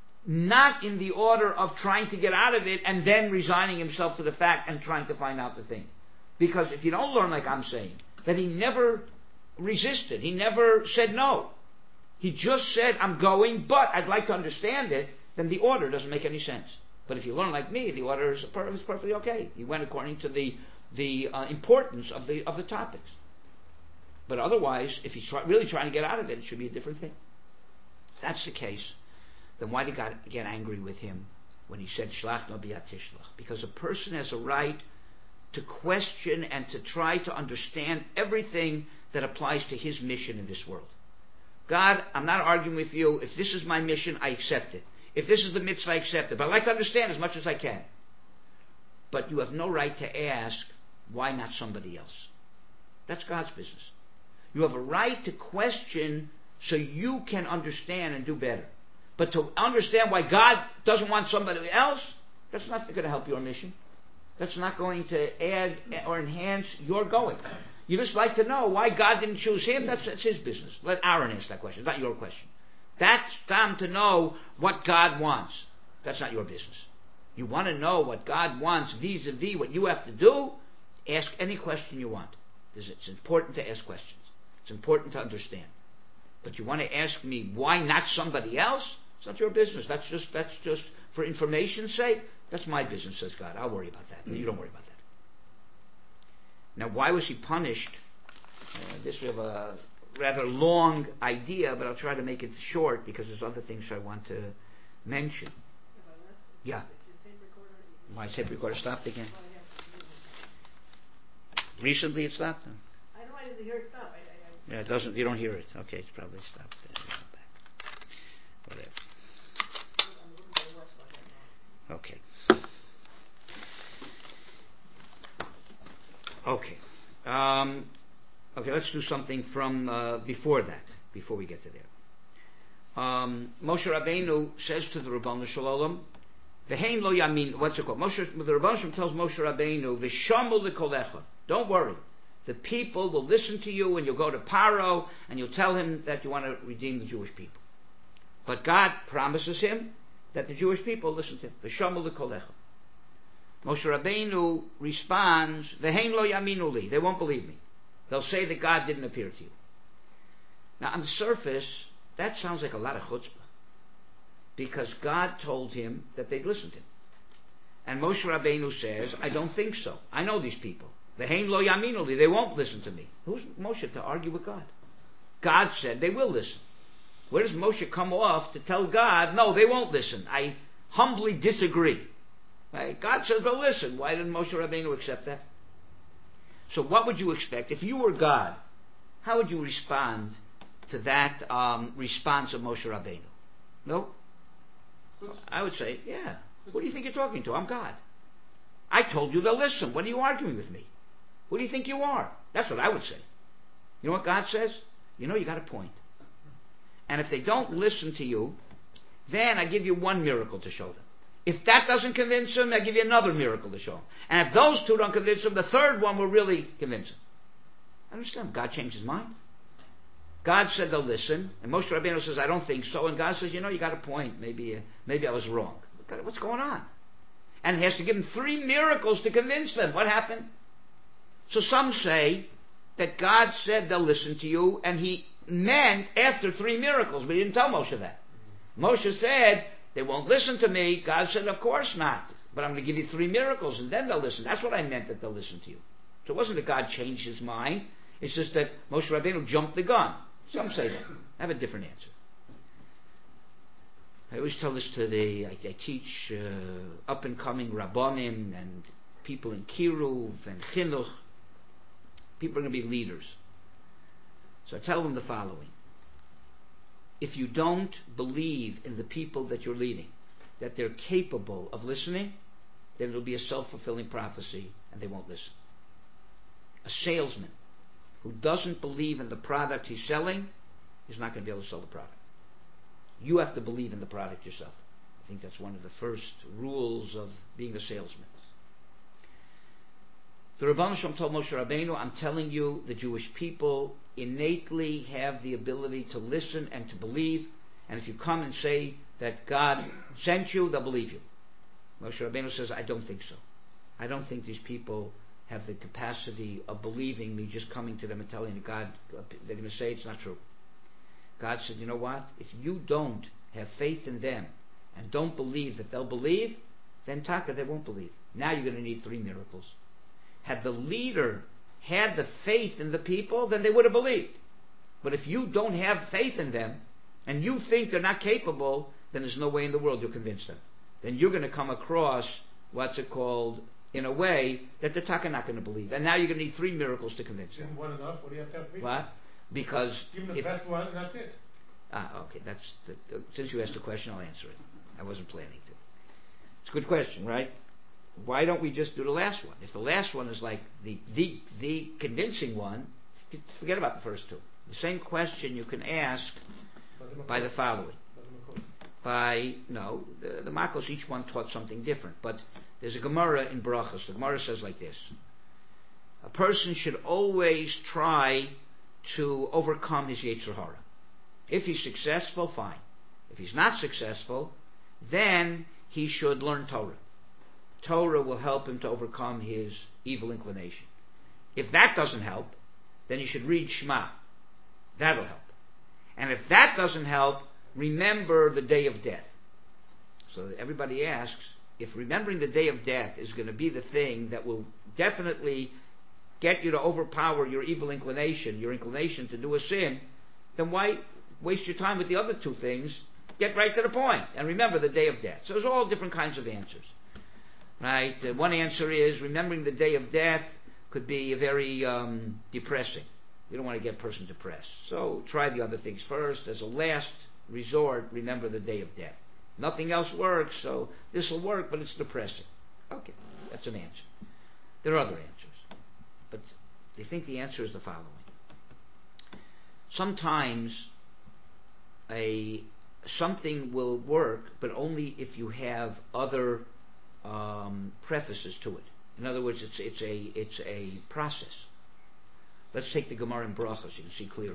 Speaker 1: not in the order of trying to get out of it and then resigning himself to the fact and trying to find out the thing. Because if you don't learn like I'm saying, that he never resisted, he never said no. He just said, I'm going, but I'd like to understand it, then the order doesn't make any sense. But if you learn like me, the order is, per- is perfectly okay. He went according to the the uh, importance of the of the topics. But otherwise, if he's try- really trying to get out of it, it should be a different thing. If that's the case, then why did God get angry with him when he said, Shlach no biyat tishlach? Because a person has a right to question and to try to understand everything that applies to his mission in this world. God, I'm not arguing with you. If this is my mission, I accept it. If this is the mitzvah, I accept it. But I'd like to understand as much as I can. But you have no right to ask, why not somebody else? That's God's business. You have a right to question so you can understand and do better. But to understand why God doesn't want somebody else, that's not going to help your mission. That's not going to add or enhance your going. You just like to know why God didn't choose him. That's, that's his business. Let Aaron ask that question. It's not your question. That's time to know what God wants. That's not your business. You want to know what God wants vis-a-vis what you have to do? Ask any question you want. It's important to ask questions. It's important to understand. But you want to ask me why not somebody else? It's not your business. That's just that's just for information's sake. That's my business, says God. I'll worry about that. You don't worry about that. Now, why was he punished? Uh, this we have a rather long idea, but I'll try to make it short because there's other things I want to mention. Yeah. My tape recorder stopped again. Recently it stopped?
Speaker 5: I know I didn't hear it stop. I, I, I
Speaker 1: yeah, it doesn't. You don't hear it. Okay, it's probably stopped. Whatever. Okay. Okay. Um, okay, let's do something from uh, before that, before we get to there. Um, Moshe Rabbeinu says to the Rabbanu Shalom, V'hein lo yamin, what's it called? Moshe, the Rabbanu Shalom tells Moshe Rabbeinu, V'shamul l'kolecha. Don't worry. The people will listen to you, and you'll go to Paro, and you'll tell him that you want to redeem the Jewish people. But God promises him that the Jewish people listen to him. V'shamul l'kolecha. Moshe Rabbeinu responds, V'hein lo yaminu li. They won't believe me. They'll say that God didn't appear to you. Now, on the surface, that sounds like a lot of chutzpah, because God told him that they'd listen to him. And Moshe Rabbeinu says, I don't think so. I know these people. V'hein lo yaminu li. They won't listen to me. Who's Moshe to argue with God? God said they will listen. Where does Moshe come off to tell God, no, they won't listen? I humbly disagree. Right? God says they'll listen. Why didn't Moshe Rabbeinu accept that? So what would you expect? If you were God, how would you respond to that um, response of Moshe Rabbeinu? No? I would say, yeah. What do you think you're talking to? I'm God. I told you they'll listen. What are you arguing with me? Who do you think you are? That's what I would say. You know what God says? You know, you got a point. And if they don't listen to you, then I give you one miracle to show them. If that doesn't convince them, I give you another miracle to show them. And if those two don't convince them, the third one will really convince them. Understand? God changed his mind. God said they'll listen, and Moshe Rabbeinu says, I don't think so. And God says, you know, you got a point. Maybe, uh, maybe I was wrong. What's going on? And he has to give them three miracles to convince them. What happened? So some say that God said they'll listen to you, and he meant after three miracles, but he didn't tell Moshe that. Moshe said, they won't listen to me. God said, of course not. But I'm going to give you three miracles, and then they'll listen. That's what I meant, that they'll listen to you. So it wasn't that God changed his mind. It's just that Moshe Rabbeinu jumped the gun. Some say that. I have a different answer. I always tell this to the, I, I teach uh, up-and-coming Rabbonim and people in Kiruv and Chinuch. People are going to be leaders. So I tell them the following. If you don't believe in the people that you're leading, that they're capable of listening, then it'll be a self-fulfilling prophecy and they won't listen. A salesman who doesn't believe in the product he's selling is not going to be able to sell the product. You have to believe in the product yourself. I think that's one of the first rules of being a salesman. The Rebbeinu Shalom told Moshe Rabbeinu, I'm telling you, the Jewish people innately have the ability to listen and to believe, and if you come and say that God sent you, they'll believe you. Moshe Rabbeinu says, I don't think so. I don't think these people have the capacity of believing me just coming to them and telling them God, they're going to say it's not true. God said, you know what? If you don't have faith in them and don't believe that they'll believe, then Taka, they won't believe. Now you're going to need three miracles. Had the leader had the faith in the people, then they would have believed. But if you don't have faith in them, and you think they're not capable, then there's no way in the world you'll convince them. Then you're going to come across, what's it called, in a way that the Taka not going to believe. And now you're going to need three miracles to convince them.
Speaker 3: Isn't one enough? What do you have to have three?
Speaker 1: What? Because
Speaker 3: give them the
Speaker 1: if,
Speaker 3: best one, and that's it.
Speaker 1: Ah, okay. That's the, the, since you asked a question, I'll answer it. I wasn't planning to. It's a good question, right? Why don't we just do the last one? If the last one is like the the, the convincing one, forget about the first two. The same question you can ask by the following. By no, the, the Makos, each one taught something different. But there's a Gemara in Brachos. The Gemara says like this: a person should always try to overcome his Yetzer Hara. If he's successful, fine. If he's not successful, then he should learn Torah. Torah will help him to overcome his evil inclination. If that doesn't help, then you should read Shema. That'll help. And if that doesn't help, remember the day of death. So everybody asks, if remembering the day of death is going to be the thing that will definitely get you to overpower your evil inclination, your inclination to do a sin, then why waste your time with the other two things? Get right to the point and remember the day of death. So there's all different kinds of answers. Right? Uh, one answer is remembering the day of death could be very um, depressing. You don't want to get a person depressed. So try the other things first. As a last resort, remember the day of death. Nothing else works, so this will work, but it's depressing. Okay, that's an answer. There are other answers. But they think the answer is the following. Sometimes a something will work, but only if you have other um, prefaces to it. In other words, it's it's a it's a process. Let's take the Gemara in Brachos, you can see clearly.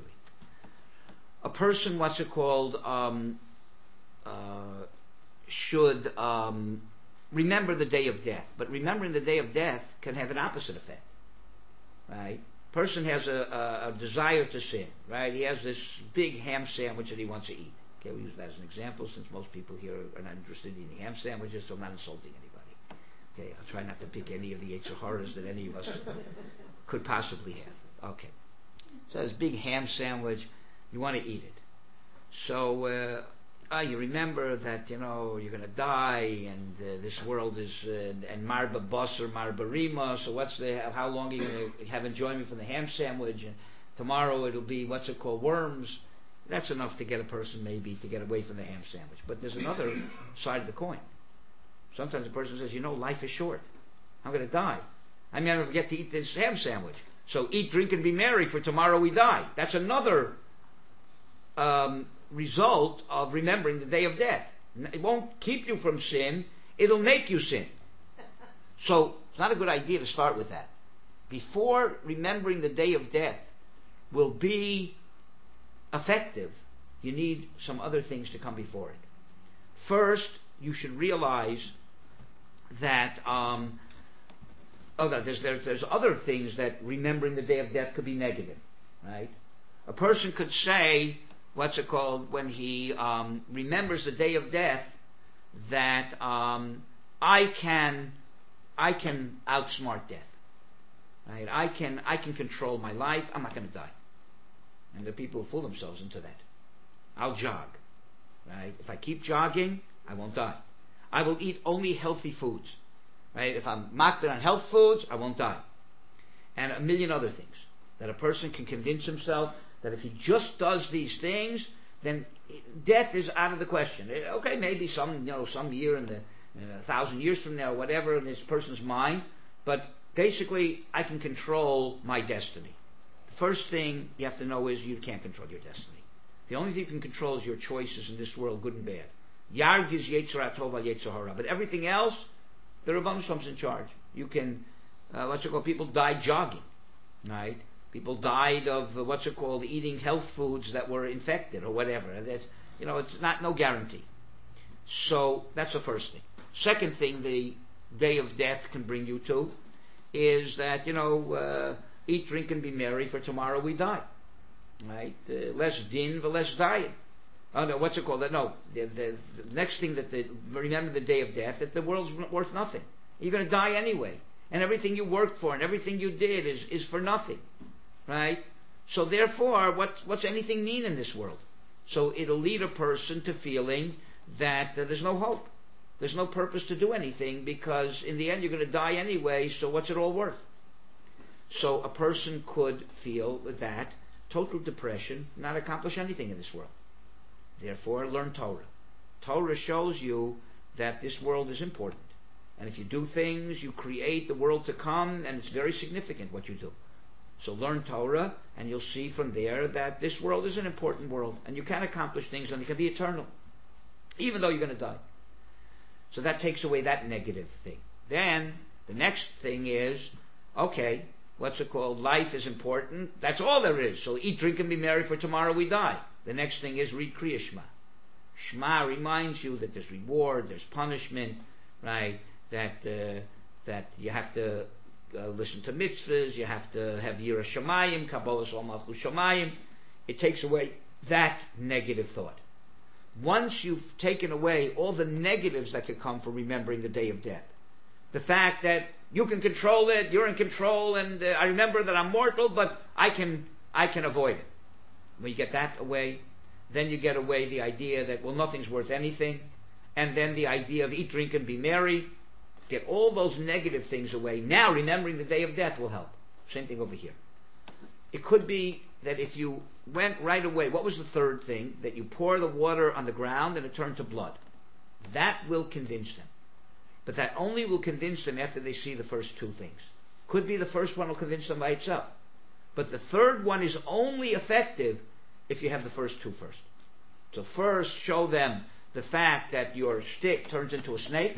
Speaker 1: A person, what's it called, um, uh, should um, remember the day of death. But remembering the day of death can have an opposite effect. Right? Person has a, a, a desire to sin. Right? He has this big ham sandwich that he wants to eat. Okay, we use that as an example since most people here are not interested in eating ham sandwiches, so I'm not insulting anybody. Okay, I'll try not to pick any of the Yetzer Haras that any of us could possibly have. Okay. So this big ham sandwich, you want to eat it. So uh, uh, you remember that, you know, you're going to die, and uh, this world is, uh, and marba basar, marba rima, so what's the, how long are you going to have enjoyment from the ham sandwich, and tomorrow it'll be, what's it called, worms. That's enough to get a person maybe to get away from the ham sandwich. But there's another side of the coin. Sometimes a person says, you know, life is short. I'm going to die. I may never get to eat this ham sandwich. So eat, drink, and be merry, for tomorrow we die. That's another um, result of remembering the day of death. It won't keep you from sin. It'll make you sin. So it's not a good idea to start with that. Before remembering the day of death will be effective, you need some other things to come before it. First, you should realize that um, oh, no, there's, there's, there's other things that remembering the day of death could be negative, right? A person could say, what's it called, when he um, remembers the day of death, that um, I can I can outsmart death, right? I can I can control my life. I'm not going to die. And there are people who fool themselves into that. I'll jog, right? If I keep jogging, I won't die. I will eat only healthy foods, right? If I'm makbid on health foods, I won't die. And a million other things that a person can convince himself that if he just does these things, then death is out of the question. Okay, maybe some you know some year in the in a thousand years from now, whatever in this person's mind, but basically I can control my destiny. First thing you have to know is you can't control your destiny. The only thing you can control is your choices in this world, good and bad. Yarg is Yetzirah Tova Yetzer Hara. But everything else, the Rebbeinu Shalom's in charge. You can, uh, what's it called, people died jogging, right? People died of, uh, what's it called, eating health foods that were infected or whatever. That's, you know, it's not no guarantee. So that's the first thing. Second thing the day of death can bring you to is that, you know, uh, eat, drink, and be merry, for tomorrow we die. Right? Uh, less din, the less dying. Oh no, what's it called? No, the, the, the next thing that the, remember the day of death, that the world's worth nothing. You're going to die anyway. And everything you worked for and everything you did is, is for nothing. Right? So therefore, what, what's anything mean in this world? So it'll lead a person to feeling that uh, there's no hope. There's no purpose to do anything, because in the end you're going to die anyway, so what's it all worth? So a person could feel that total depression, not accomplish anything in this world. Therefore, learn Torah. Torah shows you that this world is important. And if you do things, you create the world to come, and it's very significant what you do. So learn Torah, and you'll see from there that this world is an important world, and you can accomplish things, and it can be eternal, even though you're going to die. So that takes away that negative thing. Then, the next thing is, okay, what's it called? Life is important. That's all there is. So eat, drink, and be merry, for tomorrow we die. The next thing is read Kriya Shema. Shema reminds you that there's reward, there's punishment, right? That uh, that you have to uh, listen to mitzvahs, you have to have Yira Shamayim, Kabbalah Sol Malchus Shamayim. It takes away that negative thought. Once you've taken away all the negatives that could come from remembering the day of death, the fact that you can control it, you're in control, and uh, I remember that I'm mortal, but I can I can avoid it. When you get that away, then you get away the idea that, well, nothing's worth anything, and then the idea of eat, drink, and be merry. Get all those negative things away. Now remembering the day of death will help. Same thing over here. It could be that if you went right away, what was the third thing? That you pour the water on the ground and it turned to blood. That will convince them. But that only will convince them after they see the first two things. Could be the first one will convince them by itself. But the third one is only effective if you have the first two first. So first show them the fact that your stick turns into a snake,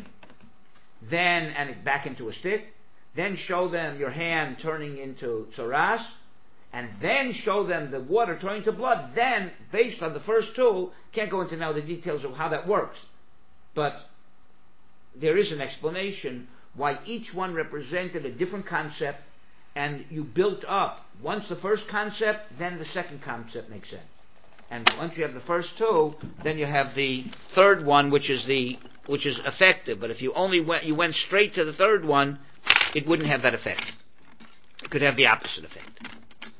Speaker 1: then and it back into a stick, then show them your hand turning into tzoras, and then show them the water turning to blood, then, based on the first two, can't go into now the details of how that works. But there is an explanation why each one represented a different concept, and you built up. Once the first concept, then the second concept makes sense. And once you have the first two, then you have the third one, which is the which is effective. But if you only went you went straight to the third one, it wouldn't have that effect. It could have the opposite effect.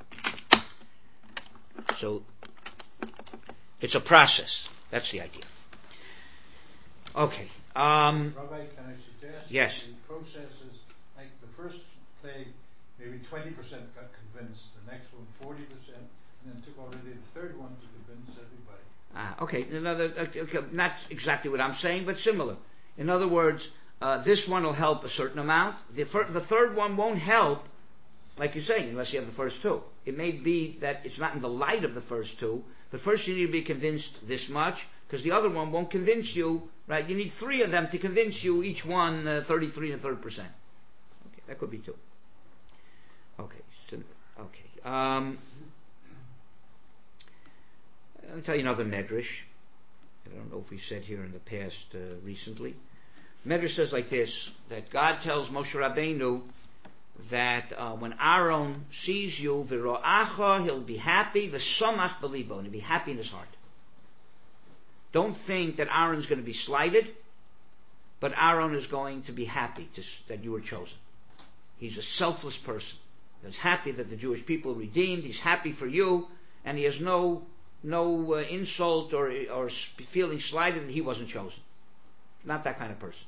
Speaker 1: So it's a process. That's the idea. Okay. Um,
Speaker 6: Rabbi, can I suggest?
Speaker 1: Yes.
Speaker 6: The process is like the first plague, maybe twenty percent got convinced. The next one, forty percent, and then took already the third one to convince everybody.
Speaker 1: Ah, okay. Another, okay, not exactly what I'm saying, but similar. In other words, uh, this one will help a certain amount. The, fir- the third one won't help, like you're saying, unless you have the first two. It may be that it's not in the light of the first two, but first you need to be convinced this much, because the other one won't convince you, right? You need three of them to convince you, each one uh, thirty-three and a third percent. Okay, that could be two. Okay, so, okay. Um, I'll tell you another medrash. I don't know if we said here in the past uh, recently. Medrash says like this, that God tells Moshe Rabbeinu that uh, when Aaron sees you, v'ro'acha, he'll be happy, v'samach b'libo, and he'll be happy in his heart. Don't think that Aaron's going to be slighted, but Aaron is going to be happy to, that you were chosen. He's a selfless person. He's happy that the Jewish people are redeemed. He's happy for you, and he has no no uh, insult or or feeling slighted that he wasn't chosen. Not that kind of person.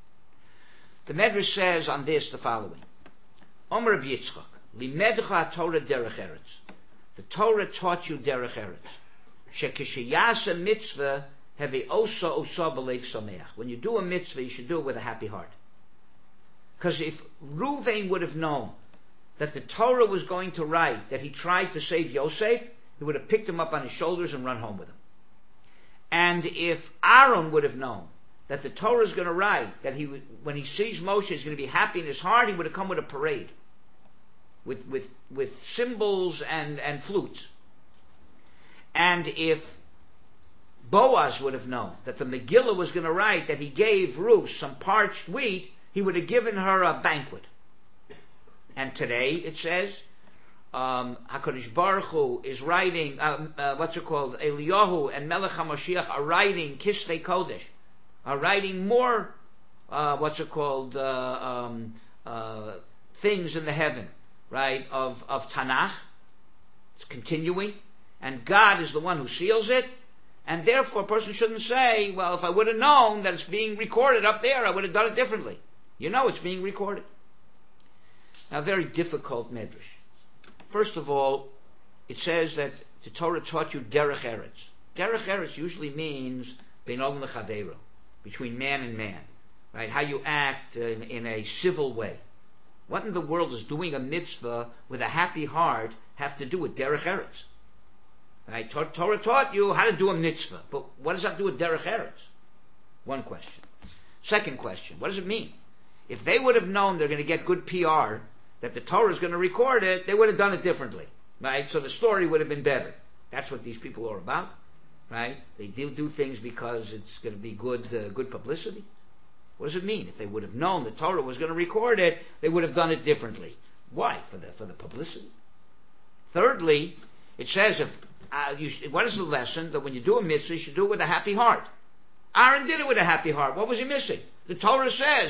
Speaker 1: The Medrash says on this the following: Omer Rabbi Yitzchak, Limedcha Torah derech eretz. The Torah taught you derech eretz. Shekishiyasa mitzvah hevi osa osa b'leiv sameach. When you do a mitzvah, you should do it with a happy heart. Because if Ruvain would have known that the Torah was going to write that he tried to save Yosef, he would have picked him up on his shoulders and run home with him. And if Aaron would have known that the Torah is going to write that he, when he sees Moshe, he's going to be happy in his heart, he would have come with a parade, with with with cymbals and and flutes. And if Boaz would have known that the Megillah was going to write that he gave Ruth some parched wheat, he would have given her a banquet. And today it says, um, HaKadosh Baruch Hu is writing, uh, uh, what's it called, Eliyahu and Melech HaMashiach are writing Kisvei Kodesh, are writing more, uh, what's it called, uh, um, uh, things in the heaven, right, of, of Tanakh. It's continuing. And God is the one who seals it. And therefore a person shouldn't say, well, if I would have known that it's being recorded up there, I would have done it differently. You know it's being recorded. Now, very difficult medrash. First of all, it says that the Torah taught you derech eretz. Derech eretz usually means bein adam lechaveiro, between man and man, right? How you act in, in a civil way. What in the world does doing a mitzvah with a happy heart have to do with derech eretz? Right? Torah taught you how to do a mitzvah, but what does that have to do with derech eretz? One question. Second question: what does it mean? If they would have known they're going to get good P R, that the Torah is going to record it, they would have done it differently, right? So the story would have been better. That's what these people are about, right? They do do things because it's going to be good, uh, good publicity. What does it mean? If they would have known the Torah was going to record it, they would have done it differently. Why? For the for the publicity. Thirdly, it says if uh, you, what is the lesson? That when you do a mitzvah, you should do it with a happy heart. Aaron did it with a happy heart. What was he missing? The Torah says,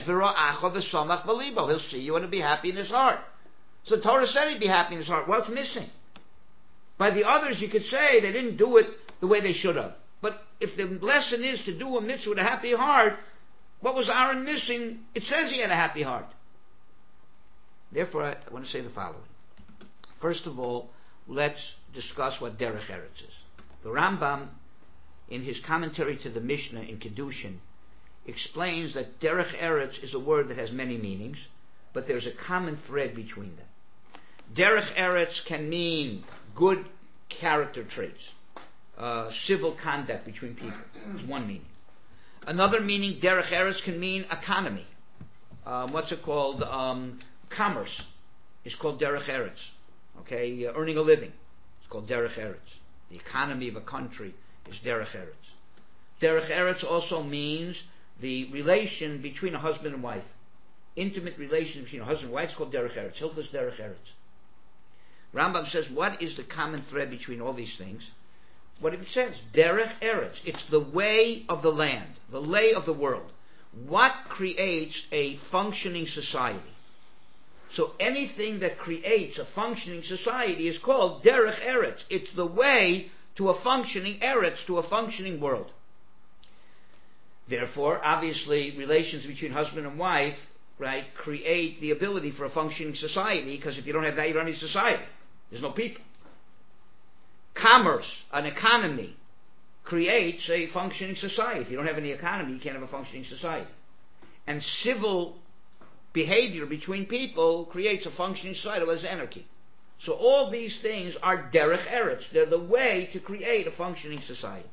Speaker 1: he'll see you and he'll be happy in his heart. So the Torah said he'd be happy in his heart. What's missing? By the others, you could say they didn't do it the way they should have. But if the lesson is to do a mitzvah with a happy heart, what was Aaron missing? It says he had a happy heart. Therefore, I want to say the following. First of all, let's discuss what derech eretz is. The Rambam, in his commentary to the Mishnah in Kedushin, explains that derech eretz is a word that has many meanings, but there's a common thread between them. Derech eretz can mean good character traits, uh, civil conduct between people. It's one meaning. Another meaning, derech eretz can mean economy. Um, what's it called? Um, commerce is called derech eretz. Okay, uh, earning a living. It's called derech eretz. The economy of a country is derech eretz. Derech eretz also means the relation between a husband and wife. Intimate relation between a husband and wife is called derech eretz. Hilchos derech eretz. Rambam says, what is the common thread between all these things? What it says, derech eretz. It's the way of the land, the lay of the world. What creates a functioning society? So anything that creates a functioning society is called derech eretz. It's the way to a functioning eretz, to a functioning world. Therefore, obviously, relations between husband and wife, right, create the ability for a functioning society, because if you don't have that, you don't have any society. There's no people. Commerce, an economy, creates a functioning society. If you don't have any economy, you can't have a functioning society. And civil behavior between people creates a functioning society, otherwise anarchy. So all these things are derech eretz. They're the way to create a functioning society.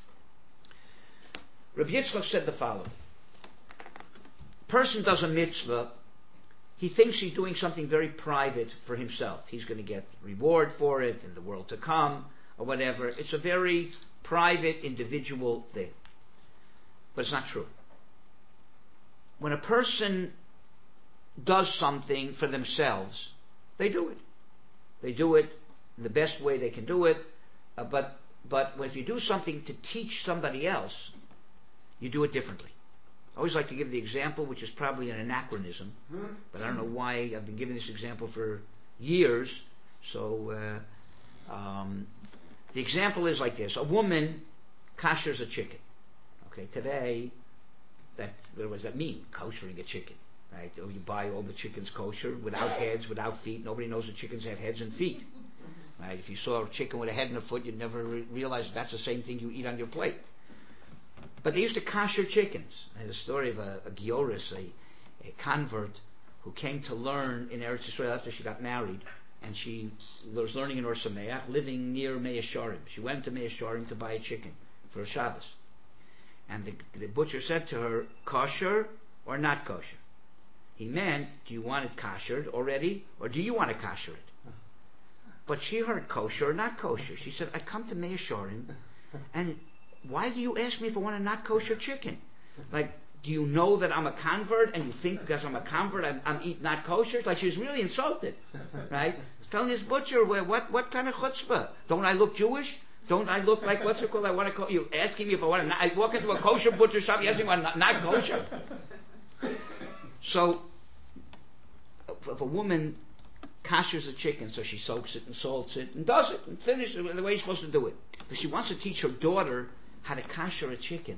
Speaker 1: Rabbi Yitzchak said the following. A person does a mitzvah, he thinks he's doing something very private for himself. He's going to get reward for it in the world to come, or whatever. It's a very private, individual thing. But it's not true. When a person does something for themselves, they do it. They do it in the best way they can do it. Uh, but but if you do something to teach somebody else, you do it differently. I always like to give the example, which is probably an anachronism, but I don't know why I've been giving this example for years. So uh, um, the example is like this: a woman koshers a chicken. Okay, today, that what does that mean? Koshering a chicken, right? Or you buy all the chickens kosher, without heads, without feet. Nobody knows that chickens have heads and feet, right? If you saw a chicken with a head and a foot, you'd never re- realize that's the same thing you eat on your plate. But they used to kosher chickens. I had a story of a, a Gioris, a, a convert, who came to learn in Eretz Yisrael after she got married, and she was learning in Or Sameach, living near Mea Sharim. She went to Mea Sharim to buy a chicken for a Shabbos. And the, the butcher said to her, kosher or not kosher? He meant, do you want it koshered already, or do you want to kosher it? But she heard kosher or not kosher. She said, I come to Mea Sharim, and why do you ask me if I want a not kosher chicken? Like, do you know that I'm a convert and you think because I'm a convert I'm, I'm eating not kosher? Like, she was really insulted, right? He's telling this butcher, well, what what kind of chutzpah? Don't I look Jewish? Don't I look like, what's it called? I want to, co- you asking me if I want to, not, I walk into a kosher butcher shop, you ask me if I want not, not kosher. So, if a woman koshers a chicken, so she soaks it and salts it and does it and finishes it the way you're supposed to do it. But she wants to teach her daughter how to kosher a chicken,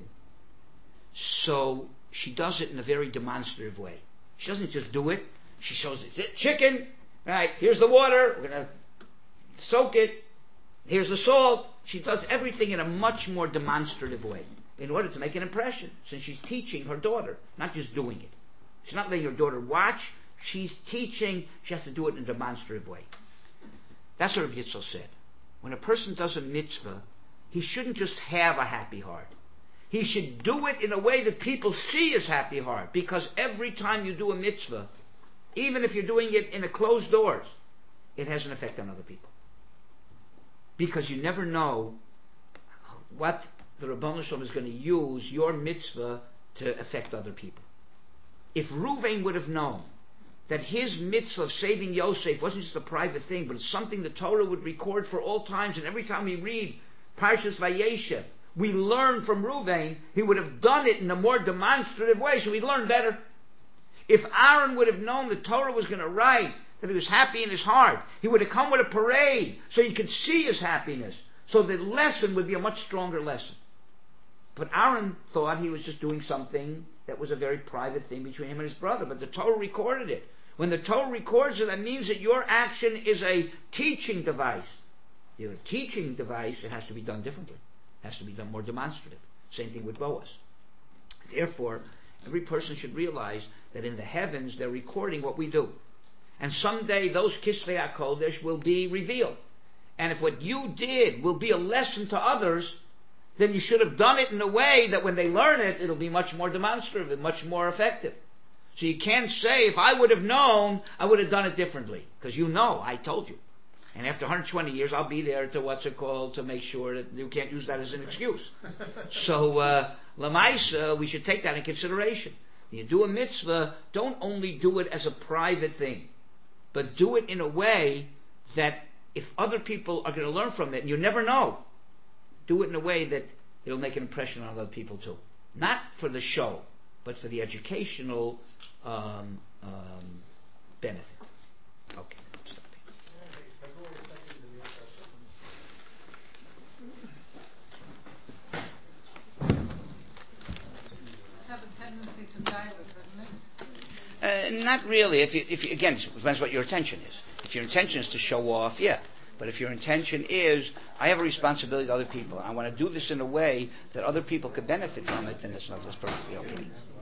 Speaker 1: so she does it in a very demonstrative way. She doesn't just do it. She shows it's it, chicken, right, here's the water, we're going to soak it, here's the salt. She does everything in a much more demonstrative way in order to make an impression, since she's teaching her daughter, not just doing it. She's not letting her daughter watch, she's teaching, she has to do it in a demonstrative way. That's what Rabbi Yitzchak said. When a person does a mitzvah, he shouldn't just have a happy heart. He should do it in a way that people see his happy heart. Because every time you do a mitzvah, even if you're doing it in a closed doors, it has an effect on other people. Because you never know what the Rebbeinu Shalom is going to use your mitzvah to affect other people. If Reuven would have known that his mitzvah of saving Yosef wasn't just a private thing, but it's something the Torah would record for all times, and every time we read Parshas Vayeshev, we learn from Reuven, he would have done it in a more demonstrative way, so we'd learn better. If Aaron would have known the Torah was going to write that he was happy in his heart, he would have come with a parade so you could see his happiness, so the lesson would be a much stronger lesson. But Aaron thought he was just doing something that was a very private thing between him and his brother, but the Torah recorded it. When the Torah records it, that means that your action is a teaching device. Your teaching device, it has to be done differently. It has to be done more demonstrative. Same thing with Boaz. Therefore, every person should realize that in the heavens they're recording what we do. And someday those Kisvei HaKodesh will be revealed. And if what you did will be a lesson to others, then you should have done it in a way that when they learn it, it'll be much more demonstrative and much more effective. So you can't say, if I would have known, I would have done it differently. Because you know, I told you. And after one hundred twenty years, I'll be there to what's it called to make sure that you can't use that as an excuse. So, uh, Lamaisa, we should take that in consideration. When you do a mitzvah, don't only do it as a private thing, but do it in a way that if other people are going to learn from it, and you never know, do it in a way that it'll make an impression on other people too. Not for the show, but for the educational um, um, benefit. Okay.
Speaker 7: Have a tendency to dilate, doesn't
Speaker 1: Uh,
Speaker 7: it?
Speaker 1: not really. If you, if you, again, it depends what your intention is. If your intention is to show off, yeah. But if your intention is, I have a responsibility to other people, I want to do this in a way that other people could benefit from it, then it's not, that's perfectly okay.